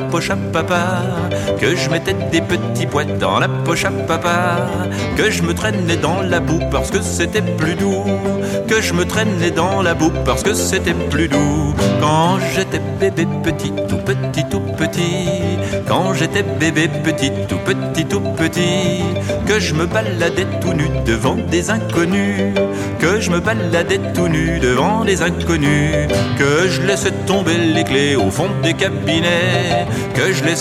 poche à papa, que je mettais des petits pois dans la poche à papa, que je me traînais dans la boue parce que c'était plus doux, que je me traînais dans la boue parce que c'était plus doux. Quand j'étais bébé petit, tout petit, tout petit, quand j'étais bébé petit, tout petit, tout petit, que je me baladais tout nu devant des inconnus, que je me baladais tout nu devant des inconnus, que je laissais tomber les clés au fond des cabinets, que je laissais